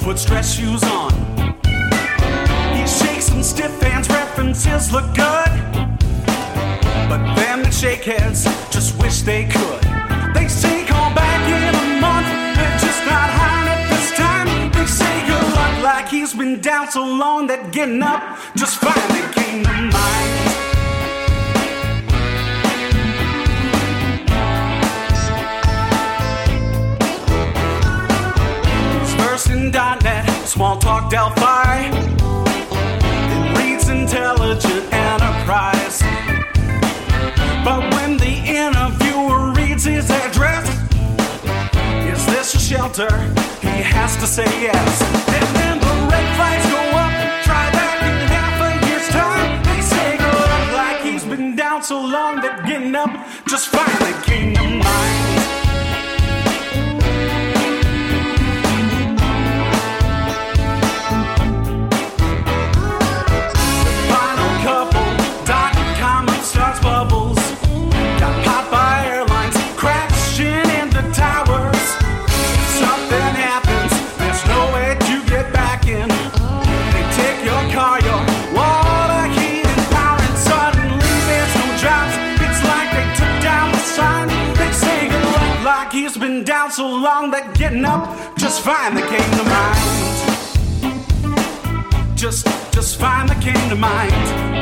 puts dress shoes on. He shakes some stiff hands, references look good. But them that shake heads just wish they could. They say call back in a month, they're just not hiring at this time. They say good luck like he's been down so long that getting up just finally came to mind. .NET, Smalltalk Delphi. It reads Intelligent Enterprise. But when the interviewer reads his address, is this a shelter? He has to say yes. And then the red flags go up. Try back in half a year's time. They say go up like he's been down so long that getting up just finally came to mind. Starts bubbles, got popped by airlines, crashing into towers. Something happens, there's no way to get back in. They take your car, your water, heat and power, and suddenly there's no jobs. It's like they took down the sign. They say good luck like he's been down so long that getting up just finally came to mind. Just finally came to mind.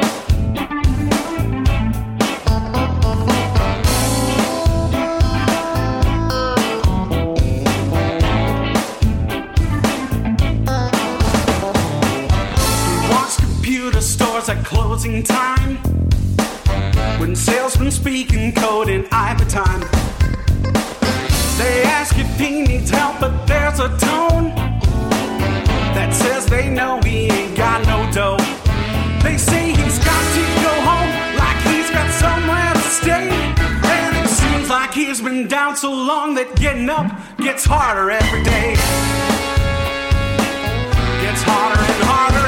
At closing time, when salesmen speak in code in Ibertime, they ask if he needs help, but there's a tone that says they know he ain't got no dough. They say he's got to go home, like he's got somewhere to stay. And it seems like he's been down so long that getting up gets harder every day. Gets harder and harder.